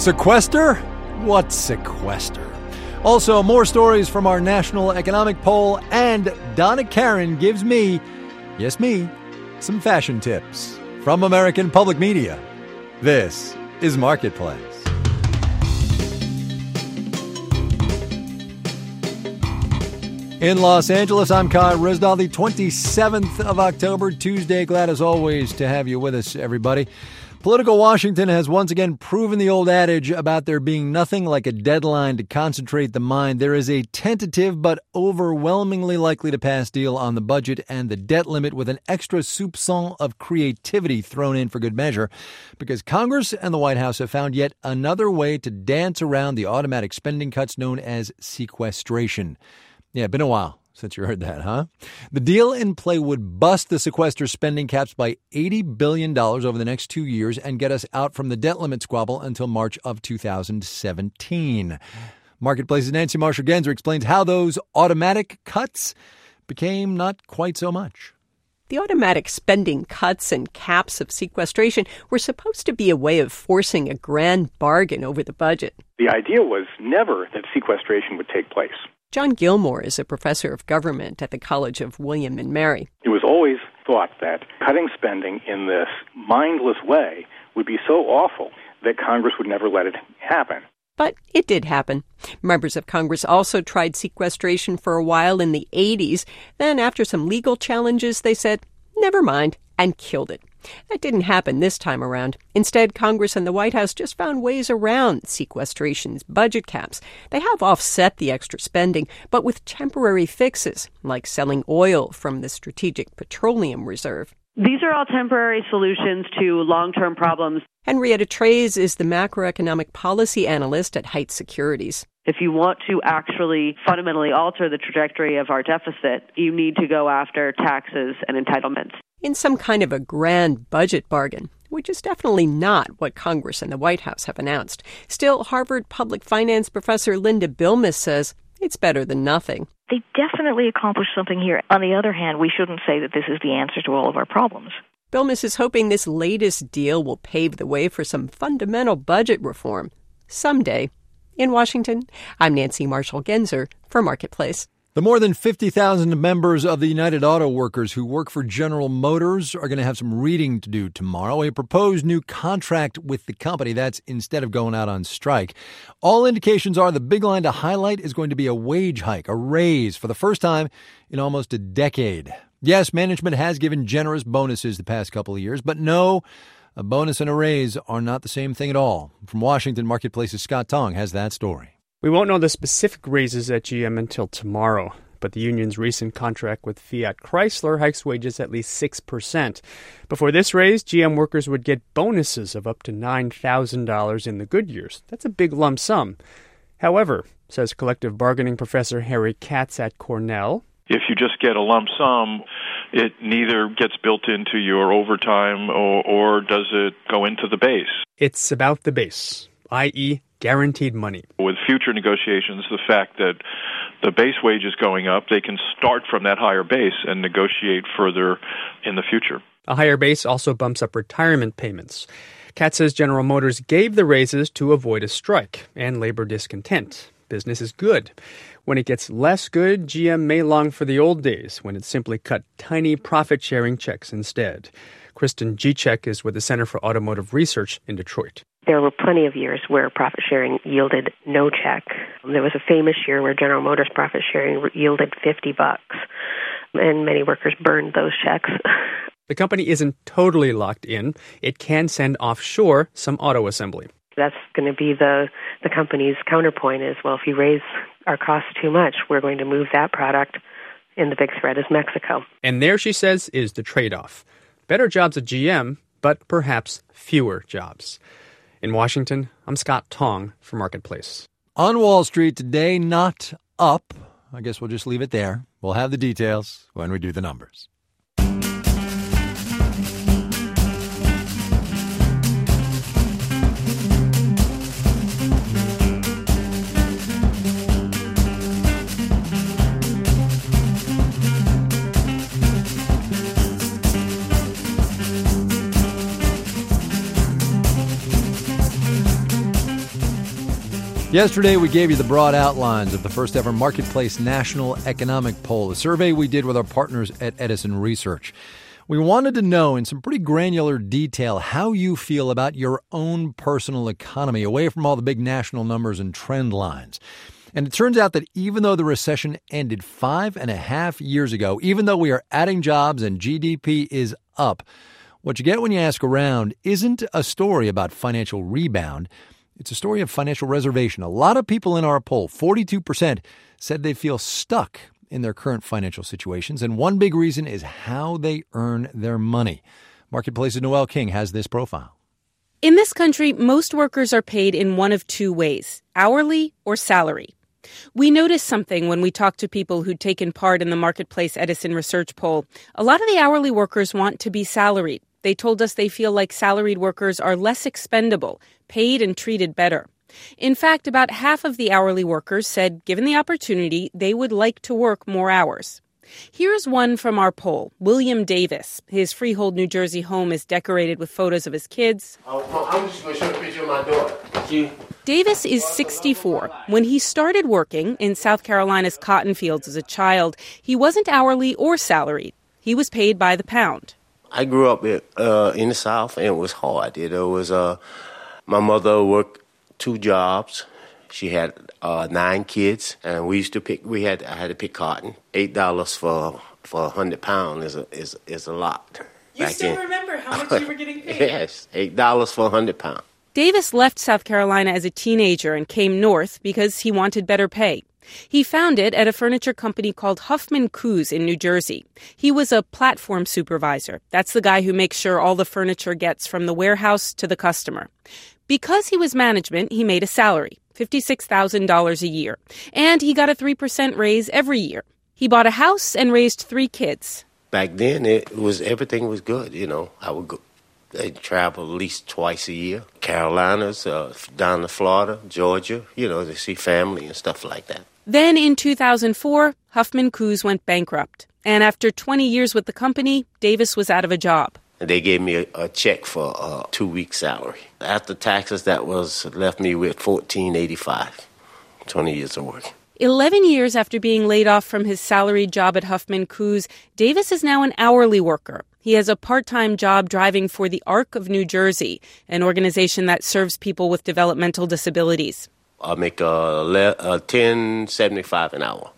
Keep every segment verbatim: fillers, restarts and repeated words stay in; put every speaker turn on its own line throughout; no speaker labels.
Sequester? What sequester? Also, more stories from our national economic poll, and Donna Karan gives me, yes me, some fashion tips from American Public Media. This is Marketplace. In Los Angeles, I'm Kai Ryssdal, the twenty-seventh of October, Tuesday. Glad as always to have you with us, everybody. Political Washington has once again proven the old adage about there being nothing like a deadline to concentrate the mind. There is a tentative but overwhelmingly likely to pass deal on the budget and the debt limit with an extra soupçon of creativity thrown in for good measure, because Congress and the White House have found yet another way to dance around the automatic spending cuts known as sequestration. Yeah, been a while since you heard that, huh? The deal in play would bust the sequester spending caps by eighty billion dollars over the next two years and get us out from the debt limit squabble until March of two thousand seventeen. Marketplace's Nancy Marshall-Genzer explains how those automatic cuts became not quite so much.
The automatic spending cuts and caps of sequestration were supposed to be a way of forcing a grand bargain over the budget.
The idea was never that sequestration would take place.
John Gilmore is a professor of government at the College of William and Mary.
It was always thought that cutting spending in this mindless way would be so awful that Congress would never let it happen.
But it did happen. Members of Congress also tried sequestration for a while in the eighties. Then, after some legal challenges, they said, never mind, and killed it. That didn't happen this time around. Instead, Congress and the White House just found ways around sequestration's budget caps. They have offset the extra spending, but with temporary fixes, like selling oil from the Strategic Petroleum Reserve.
These are all temporary solutions to long-term problems.
Henrietta Treyz is the macroeconomic policy analyst at Heights Securities.
If you want to actually fundamentally alter the trajectory of our deficit, you need to go after taxes and entitlements.
In some kind of a grand budget bargain, which is definitely not what Congress and the White House have announced. Still, Harvard public finance professor Linda Bilmes says it's better than nothing.
They definitely accomplished something here. On the other hand, we shouldn't say that this is the answer to all of our problems.
Bilmes is hoping this latest deal will pave the way for some fundamental budget reform someday. In Washington, I'm Nancy Marshall-Genzer for Marketplace.
The more than fifty thousand members of the United Auto Workers who work for General Motors are going to have some reading to do tomorrow. A proposed new contract with the company, that's instead of going out on strike. All indications are the big line to highlight is going to be a wage hike, a raise for the first time in almost a decade. Yes, management has given generous bonuses the past couple of years, but no, a bonus and a raise are not the same thing at all. From Washington, Marketplace's Scott Tong has that story.
We won't know the specific raises at G M until tomorrow, but the union's recent contract with Fiat Chrysler hikes wages at least six percent. Before this raise, G M workers would get bonuses of up to nine thousand dollars in the good years. That's a big lump sum. However, says collective bargaining professor Harry Katz at Cornell,
if you just get a lump sum, it neither gets built into your overtime or, or does it go into the base.
It's about the base, that is guaranteed money.
With future negotiations, the fact that the base wage is going up, they can start from that higher base and negotiate further in the future.
A higher base also bumps up retirement payments. Katz says General Motors gave the raises to avoid a strike and labor discontent. Business is good. When it gets less good, G M may long for the old days when it simply cut tiny profit-sharing checks instead. Kristen Gicek is with the Center for Automotive Research in Detroit.
There were plenty of years where profit sharing yielded no check. There was a famous year where General Motors profit sharing yielded fifty bucks, and many workers burned those checks.
The company isn't totally locked in. It can send offshore some auto assembly.
That's going to be the, the company's counterpoint is, well, if you raise our costs too much, we're going to move that product, and the big threat is Mexico.
And there, she says, is the trade-off. Better jobs at G M, but perhaps fewer jobs. In Washington, I'm Scott Tong for Marketplace.
On Wall Street today, not up. I guess we'll just leave it there. We'll have the details when we do the numbers. Yesterday, we gave you the broad outlines of the first ever Marketplace National Economic Poll, a survey we did with our partners at Edison Research. We wanted to know in some pretty granular detail how you feel about your own personal economy, away from all the big national numbers and trend lines. And it turns out that even though the recession ended five and a half years ago, even though we are adding jobs and G D P is up, what you get when you ask around isn't a story about financial rebound. It's a story of financial reservation. A lot of people in our poll, forty-two percent, said they feel stuck in their current financial situations. And one big reason is how they earn their money. Marketplace's Noel King has this profile.
In this country, most workers are paid in one of two ways, hourly or salary. We noticed something when we talked to people who'd taken part in the Marketplace Edison Research poll. A lot of the hourly workers want to be salaried. They told us they feel like salaried workers are less expendable, paid and treated better. In fact, about half of the hourly workers said, given the opportunity, they would like to work more hours. Here's one from our poll. William Davis. His Freehold, New Jersey home is decorated with photos of his kids.
I'm just going to show a picture of my daughter. You.
Davis is sixty-four. When he started working in South Carolina's cotton fields as a child, he wasn't hourly or salaried. He was paid by the pound.
I grew up uh, in the South, and it was hard. It was uh, my mother worked two jobs. She had uh, nine kids, and we used to pick. We had I had to pick cotton. Eight dollars for for a hundred pound is a is is a lot.
You still then. Remember how much you were getting paid?
Yes, eight dollars for a hundred pound.
Davis left South Carolina as a teenager and came north because he wanted better pay. He found it at a furniture company called Huffman Koos in New Jersey. He was a platform supervisor. That's the guy who makes sure all the furniture gets from the warehouse to the customer. Because he was management, he made a salary, fifty-six thousand dollars a year. And he got a three percent raise every year. He bought a house and raised three kids.
Back then, it was everything was good, you know. I would go. They travel at least twice a year. Carolinas, uh, down to Florida, Georgia, you know, to see family and stuff like that.
Then in two thousand four, Huffman Koos went bankrupt. And after twenty years with the company, Davis was out of a job.
And they gave me a, a check for uh, two weeks' salary. After taxes, that was left me with fourteen eighty-five, twenty years of work.
Eleven years after being laid off from his salaried job at Huffman Koos, Davis is now an hourly worker. He has a part-time job driving for the Arc of New Jersey, an organization that serves people with developmental disabilities.
I make a, a ten seventy-five an hour.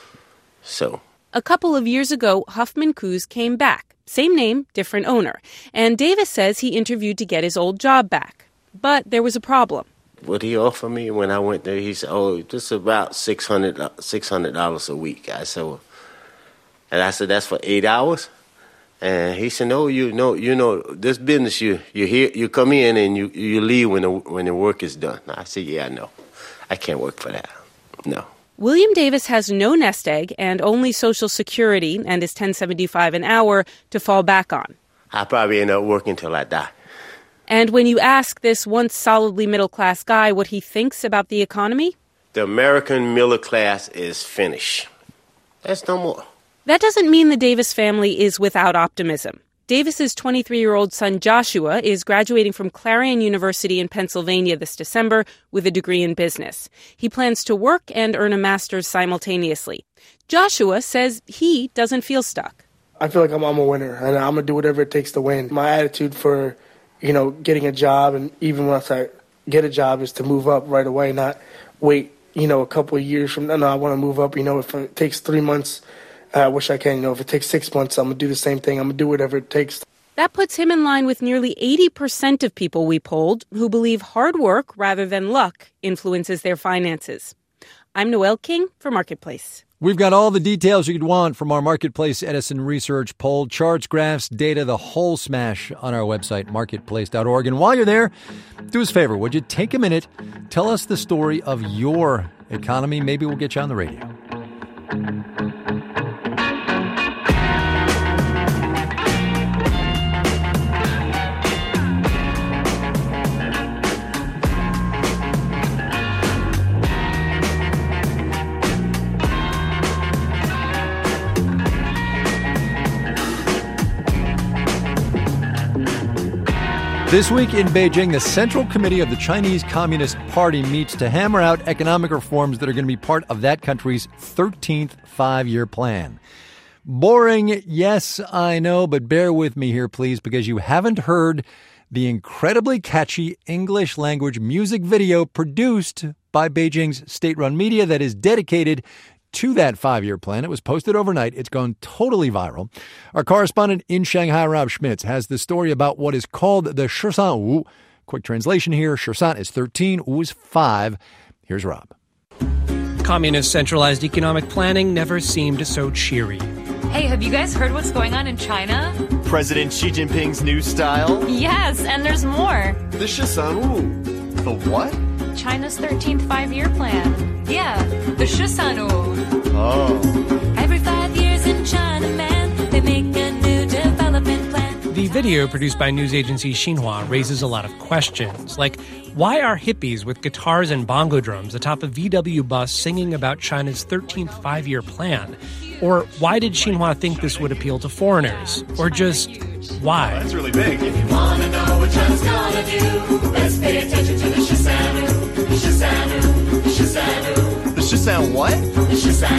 So,
a couple of years ago, Huffman Koos came back. Same name, different owner. And Davis says he interviewed to get his old job back. But there was a problem.
What he offered me when I went there, he said, oh, this is about six hundred dollars a week. I said, well, and I said, that's for eight hours? And he said, no, you know, you know, this business, you you here, you come in and you, you leave when the, when the work is done. I said, yeah, I know. I can't work for that. No.
William Davis has no nest egg and only Social Security and his ten seventy-five an hour to fall back on.
I'll probably end up working till I die.
And when you ask this once solidly middle-class guy what he thinks about the economy?
The American middle class is finished. That's no more.
That doesn't mean the Davis family is without optimism. Davis's twenty-three-year-old son Joshua is graduating from Clarion University in Pennsylvania this December with a degree in business. He plans to work and earn a master's simultaneously. Joshua says he doesn't feel stuck.
I feel like I'm, I'm a winner, and I'm going to do whatever it takes to win. My attitude for, you know, getting a job, and even once I get a job, is to move up right away, not wait, you know, a couple of years from now. No, I want to move up. You know, if it takes three months, I wish I can. You know, if it takes six months, I'm going to do the same thing. I'm going to do whatever it takes.
That puts him in line with nearly eighty percent of people we polled who believe hard work rather than luck influences their finances. I'm Noel King for Marketplace.
We've got all the details you could want from our Marketplace Edison Research poll, charts, graphs, data, the whole smash on our website, marketplace dot org. And while you're there, do us a favor, would you take a minute, tell us the story of your economy? Maybe we'll get you on the radio. This week in Beijing, the Central Committee of the Chinese Communist Party meets to hammer out economic reforms that are going to be part of that country's thirteenth five-year plan. Boring, yes, I know, but bear with me here, please, because you haven't heard the incredibly catchy English language music video produced by Beijing's state-run media that is dedicated to that five-year plan. It was posted overnight. It's gone totally viral. Our correspondent in Shanghai, Rob Schmitz, has the story about what is called the Shisan Wu. Quick translation here. Shisan is thirteen, Wu is five. Here's Rob.
Communist centralized economic planning never seemed so cheery.
Hey, have you guys heard what's going on in China?
President Xi Jinping's new style?
Yes, and there's more.
The Shisan Wu. The what?
China's thirteenth five-year plan. Yeah, the Shisan Wu.
Oh.
Every five years in China, man, they make a new development plan.
The video produced by news agency Xinhua raises a lot of questions, like why are hippies with guitars and bongo drums atop a V W bus singing about China's thirteenth five-year plan? Or why did Xinhua think this would appeal to foreigners? Or just why?
Oh, that's really big.
If you want to know what China's gonna do, let's pay attention to the Shisan Wu. The Shisan Wu. The Shisan Wu.
The Shisan what?
The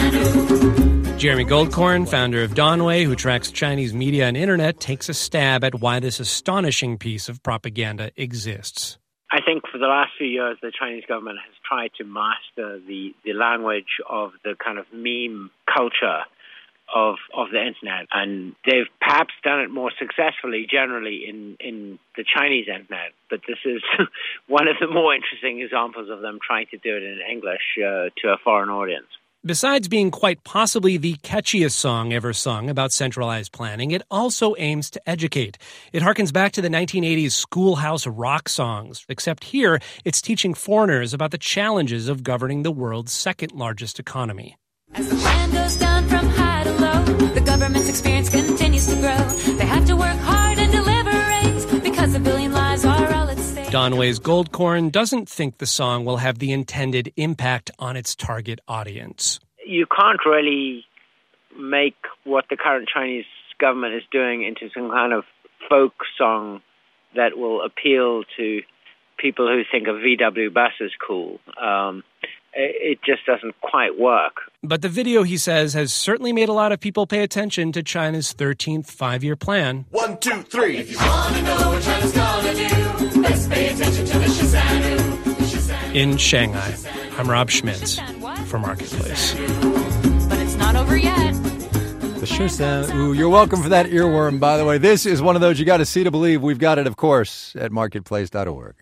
Shisan Wu.
Jeremy Goldkorn, founder of Donway, who tracks Chinese media and internet, takes a stab at why this astonishing piece of propaganda exists.
I think for the last few years, the Chinese government has tried to master the, the language of the kind of meme culture of of the internet. And they've perhaps done it more successfully generally in, in the Chinese internet. But this is one of the more interesting examples of them trying to do it in English uh, to a foreign audience.
Besides being quite possibly the catchiest song ever sung about centralized planning, it also aims to educate. It harkens back to the nineteen eighties schoolhouse rock songs, except here it's teaching foreigners about the challenges of governing the world's second largest economy.
As the plan goes down from high to low, the government's experience continues to grow. They have to work hard and deliver rates because a billion lives are all at stake.
Donway's Goldkorn doesn't think the song will have the intended impact on its target audience.
You can't really make what the current Chinese government is doing into some kind of folk song that will appeal to people who think a V W bus is cool. Um, it just doesn't quite work.
But the video, he says, has certainly made a lot of people pay attention to China's thirteenth five-year plan.
One, two, three.
If you want to know what China's gonna do, let's pay attention to the Shisan Wu. The Shisan Wu.
In Shanghai, I'm Rob Schmitz for Marketplace.
But it's not over yet.
The Shisan Wu. You're welcome for that earworm, by the way. This is one of those you got to see to believe. We've got it, of course, at marketplace dot org.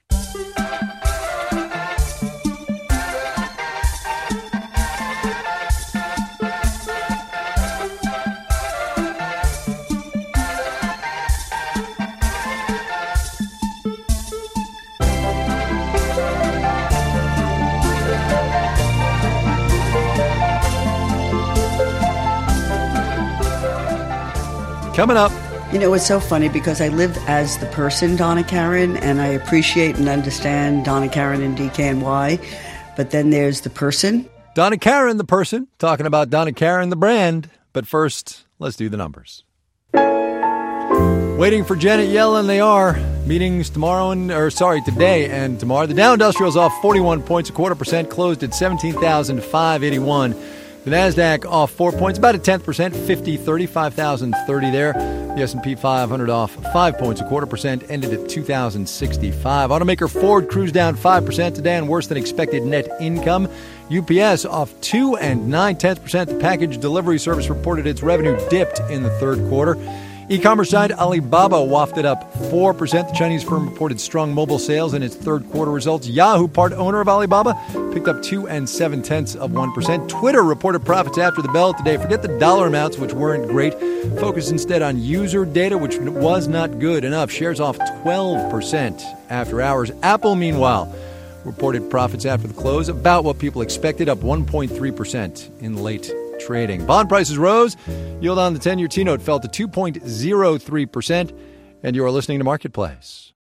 Coming up.
You know, it's so funny because I live as the person, Donna Karan, and I appreciate and understand Donna Karan and D K N Y. But then there's the person.
Donna Karan, the person, talking about Donna Karan, the brand. But first, let's do the numbers. Waiting for Janet Yellen, they are. Meetings tomorrow, and or sorry, today and tomorrow. The Dow Industrial's off forty-one points, a quarter percent, closed at seventeen thousand five hundred eighty-one. The NASDAQ off four points, about a tenth percent, fifty thirty-five thousand thirty there. The S and P five hundred off five points, a quarter percent, ended at two thousand sixty-five. Automaker Ford cruised down five percent today on worse than expected net income. U P S off two and nine tenths percent. The package delivery service reported its revenue dipped in the third quarter. E-commerce side, Alibaba wafted up four percent. The Chinese firm reported strong mobile sales in its third quarter results. Yahoo, part owner of Alibaba, picked up two and seven tenths of one percent. Twitter reported profits after the bell today. Forget the dollar amounts, which weren't great. Focus instead on user data, which was not good enough. Shares off twelve percent after hours. Apple, meanwhile, reported profits after the close, about what people expected, up one point three percent in late trading. Bond prices rose. Yield on the ten-year T-note fell to two point oh three percent. And you are listening to Marketplace.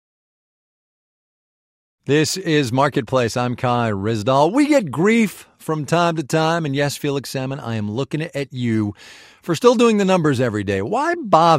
This is Marketplace. I'm Kai Ryssdal. We get grief from time to time. And yes, Felix Salmon, I am looking at you for still doing the numbers every day. Why bother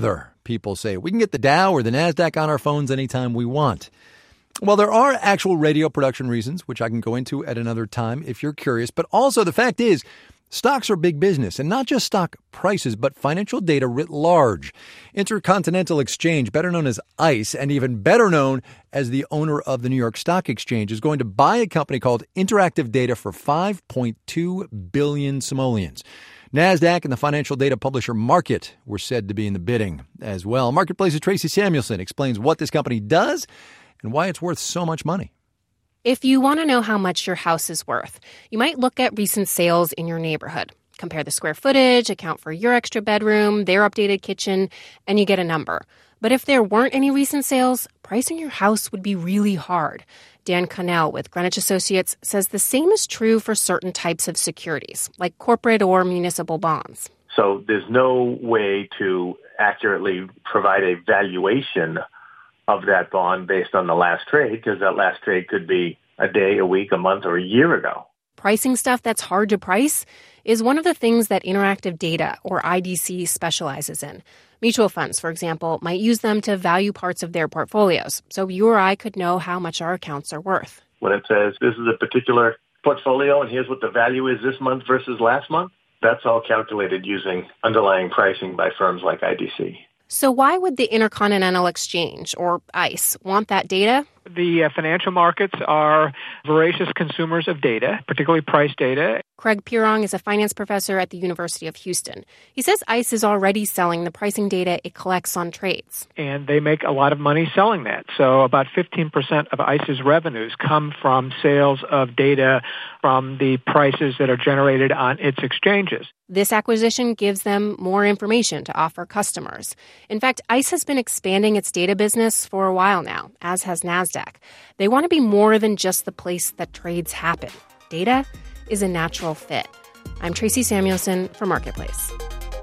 people say. We can get the Dow or the NASDAQ on our phones anytime we want. Well, there are actual radio production reasons, which I can go into at another time if you're curious. But also the fact is, stocks are big business, and not just stock prices, but financial data writ large. Intercontinental Exchange, better known as ICE, and even better known as the owner of the New York Stock Exchange, is going to buy a company called Interactive Data for five point two billion simoleons. NASDAQ and the financial data publisher Markit were said to be in the bidding as well. Marketplace's Tracy Samuelson explains what this company does and why it's worth so much money.
If you want to know how much your house is worth, you might look at recent sales in your neighborhood. Compare the square footage, account for your extra bedroom, their updated kitchen, and you get a number. But if there weren't any recent sales, pricing your house would be really hard. Dan Connell with Greenwich Associates says the same is true for certain types of securities, like corporate or municipal bonds.
So there's no way to accurately provide a valuation of that bond based on the last trade, because that last trade could be a day, a week, a month, or a year ago.
Pricing stuff that's hard to price is one of the things that Interactive Data, or I D C, specializes in. Mutual funds, for example, might use them to value parts of their portfolios, so you or I could know how much our accounts are worth.
When it says this is a particular portfolio and here's what the value is this month versus last month, that's all calculated using underlying pricing by firms like I D C.
So why would the Intercontinental Exchange, or ICE, want that data?
The uh, financial markets are voracious consumers of data, particularly price data.
Craig Pirong is a finance professor at the University of Houston. He says ICE is already selling the pricing data it collects on trades.
And they make a lot of money selling that. So about fifteen percent of ICE's revenues come from sales of data from the prices that are generated on its exchanges.
This acquisition gives them more information to offer customers. In fact, ICE has been expanding its data business for a while now, as has NASDAQ. They want to be more than just the place that trades happen. Data is a natural fit. I'm Tracy Samuelson for Marketplace.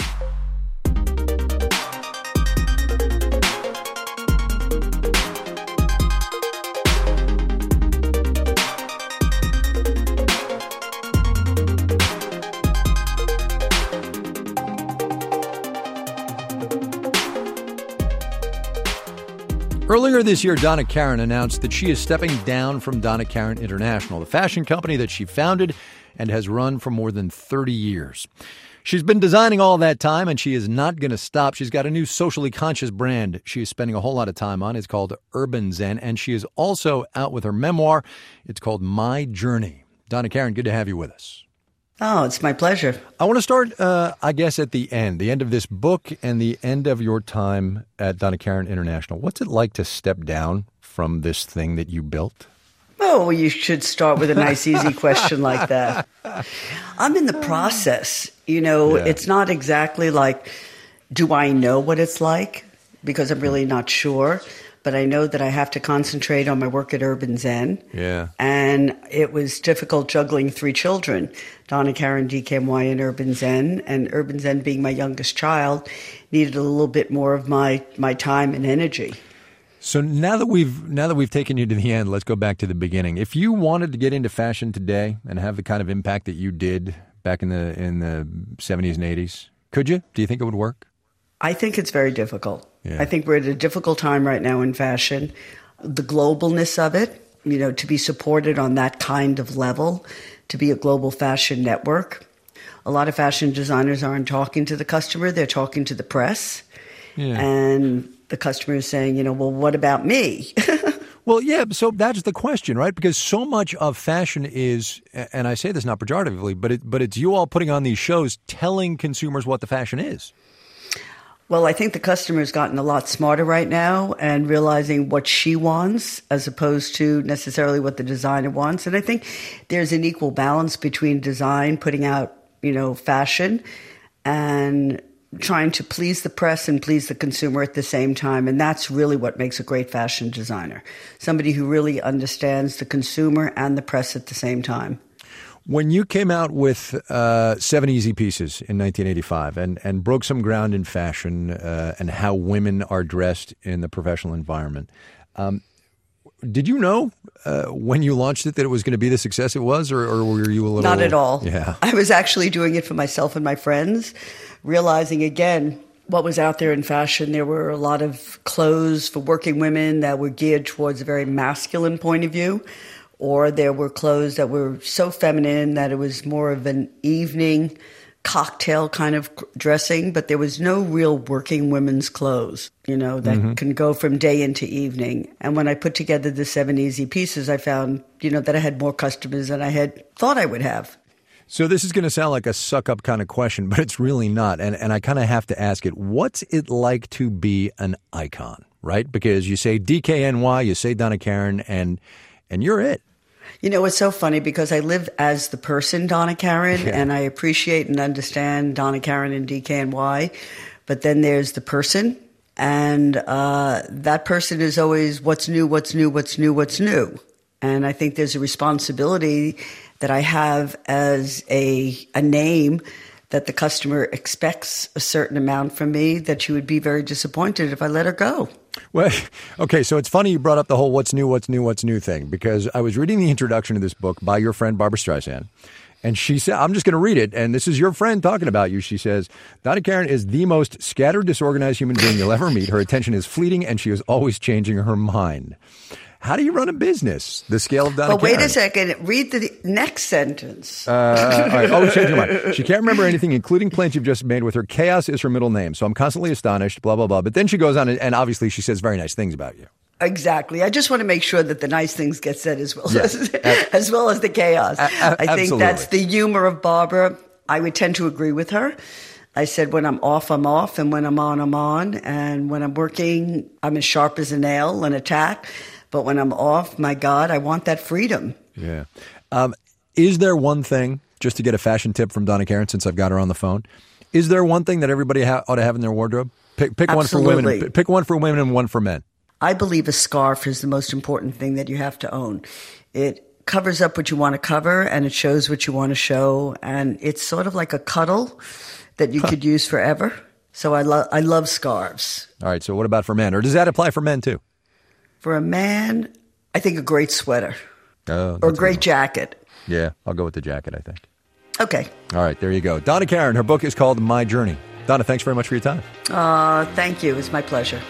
Earlier this year, Donna Karan announced that she is stepping down from Donna Karan International, the fashion company that she founded and has run for more than thirty years. She's been designing all that time, and she is not going to stop. She's got a new socially conscious brand she is spending a whole lot of time on. It's called Urban Zen, and she is also out with her memoir. It's called My Journey. Donna Karan, good to have you with us.
Oh, it's my pleasure.
I want to start, uh, I guess, at the end, the end of this book and the end of your time at Donna Karan International. What's it like to step down from this thing that you built?
Oh, well, you should start with a nice, easy question like that. I'm in the process. You know, yeah. It's not exactly like, do I know what it's like? Because I'm really not sure. But I know that I have to concentrate on my work at Urban Zen.
Yeah.
And it was difficult juggling three children, Donna Karan, D K N Y, and Urban Zen. And Urban Zen, being my youngest child, needed a little bit more of my, my time and energy.
So now that we've now that we've taken you to the end, let's go back to the beginning. If you wanted to get into fashion today and have the kind of impact that you did back in the in the seventies and eighties, could you? Do you think it would work?
I think it's very difficult.
Yeah.
I think we're at a difficult time right now in fashion. The globalness of it, you know, to be supported on that kind of level, to be a global fashion network. A lot of fashion designers aren't talking to the customer, they're talking to the press.
Yeah.
And the customer is saying, you know, well, what about me?
Well, yeah, so that's the question, right? Because so much of fashion is, and I say this not pejoratively, but it, but it's you all putting on these shows telling consumers what the fashion is.
Well, I think the customer's gotten a lot smarter right now and realizing what she wants as opposed to necessarily what the designer wants. And I think there's an equal balance between design, putting out, you know, fashion, and trying to please the press and please the consumer at the same time. And that's really what makes a great fashion designer. Somebody who really understands the consumer and the press at the same time.
When you came out with uh, Seven Easy Pieces in nineteen eighty-five and, and broke some ground in fashion uh, and how women are dressed in the professional environment, um, did you know uh, when you launched it that it was going to be the success it was, or, or were you a little...
Not at all.
Yeah.
I was actually doing it for myself and my friends, realizing again, what was out there in fashion. There were a lot of clothes for working women that were geared towards a very masculine point of view, or there were clothes that were so feminine that it was more of an evening cocktail kind of dressing, but there was no real working women's clothes, you know, that mm-hmm. can go from day into evening. And when I put together the seven easy pieces, I found, you know, that I had more customers than I had thought I would have.
So this is going to sound like a suck-up kind of question, but it's really not. And and I kind of have to ask it, what's it like to be an icon, right? Because you say D K N Y, you say Donna Karan, and and you're it.
You know, it's so funny because I live as the person Donna Karan, yeah. and I appreciate and understand Donna Karan and D K N Y. But then there's the person, and uh, that person is always what's new, what's new, what's new, what's new. And I think there's a responsibility that I have as a a name that the customer expects a certain amount from me, that she would be very disappointed if I let her go.
Well, okay, so it's funny you brought up the whole what's new, what's new, what's new thing, because I was reading the introduction to this book by your friend Barbara Streisand, and she said, I'm just going to read it, and this is your friend talking about you. She says, Donna Karan is the most scattered, disorganized human being you'll ever meet. Her attention is fleeting, and she is always changing her mind. How do you run a business? The scale of Donna
But wait
Karan.
a second. Read the next sentence.
Uh, all right. Oh, change your mind. She can't remember anything, including plans you've just made with her. Chaos is her middle name. So I'm constantly astonished, blah, blah, blah. But then she goes on, and, and obviously she says very nice things about you.
Exactly. I just want to make sure that the nice things get said as well,
Yeah.
as, as well as the chaos.
A- a-
I think
absolutely.
that's the humor of Barbara. I would tend to agree with her. I said when I'm off, I'm off, and when I'm on, I'm on. And when I'm working, I'm as sharp as a nail and attack. But when I'm off, my God, I want that freedom.
Yeah. Um, is there one thing, just to get a fashion tip from Donna Karan since I've got her on the phone, is there one thing that everybody ha- ought to have in their wardrobe? Pick, pick one for women.
Absolutely.
Pick one for women and one for men.
I believe a scarf is the most important thing that you have to own. It covers up what you want to cover, and it shows what you want to show, and it's sort of like a cuddle that you
Huh.
could use forever. So I, lo- I love scarves.
All right. So what about for men? Or does that apply for men too?
For a man, I think a great sweater
Oh,
or a great jacket.
Yeah, I'll go with the jacket, I think.
Okay.
All right, there you go. Donna Karan, her book is called My Journey. Donna, thanks very much for your time.
Uh, thank you. It's my pleasure.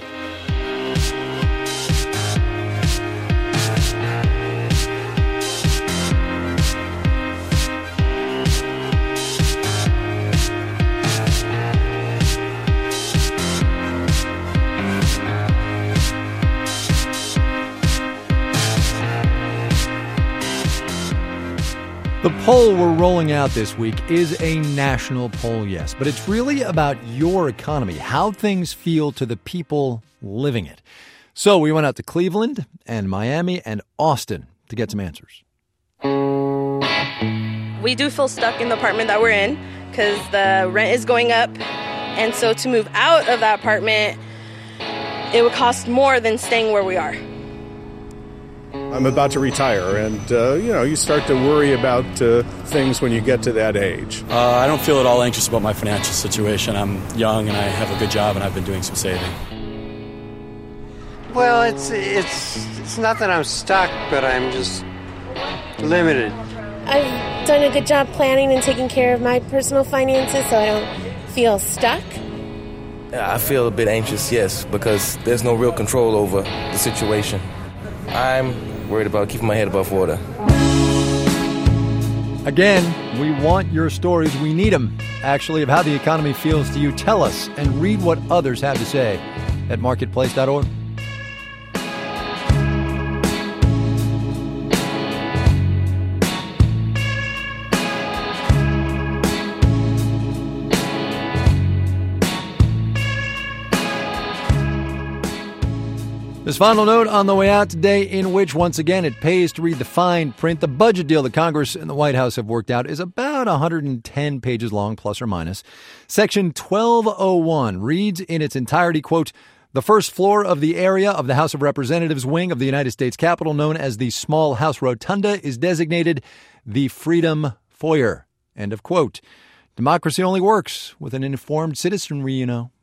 The poll we're rolling out this week is a national poll, yes, but it's really about your economy, how things feel to the people living it. So we went out to Cleveland and Miami and Austin to get some answers.
We do feel stuck in the apartment that we're in because the rent is going up. And so to move out of that apartment, it would cost more than staying where we are.
I'm about to retire, and, uh, you know, you start to worry about uh, things when you get to that age.
Uh, I don't feel at all anxious about my financial situation. I'm young, and I have a good job, and I've been doing some saving.
Well, it's it's it's not that I'm stuck, but I'm just limited.
I've done a good job planning and taking care of my personal finances, so I don't feel stuck.
I feel a bit anxious, yes, because there's no real control over the situation. I'm worried about keeping my head above water.
Again, we want your stories. We need them, actually, of how the economy feels to you. Tell us and read what others have to say at marketplace dot org. This final note on the way out today, in which, once again, it pays to read the fine print. The budget deal that Congress and the White House have worked out is about one hundred ten pages long, plus or minus. Section twelve oh one reads in its entirety, quote, "The first floor of the area of the House of Representatives wing of the United States Capitol, known as the Small House Rotunda, is designated the Freedom Foyer." End of quote. Democracy only works with an informed citizenry, you know.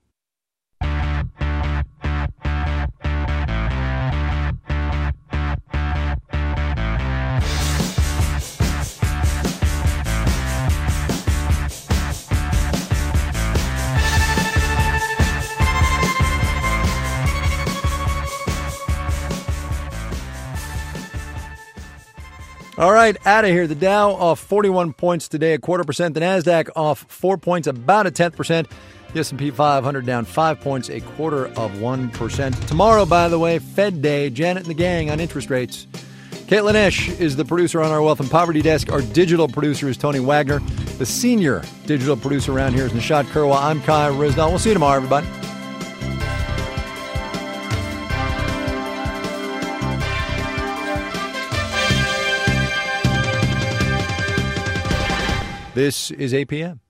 All right, out of here. The Dow off forty-one points today, a quarter percent. The NASDAQ off four points, about a tenth percent. The S and P five hundred down five points, a quarter of one percent. Tomorrow, by the way, Fed Day. Janet and the gang on interest rates. Caitlin Esch is the producer on our Wealth and Poverty Desk. Our digital producer is Tony Wagner. The senior digital producer around here is Nishat Kurwa. I'm Kai Ryssdal. We'll see you tomorrow, everybody. This is A P M.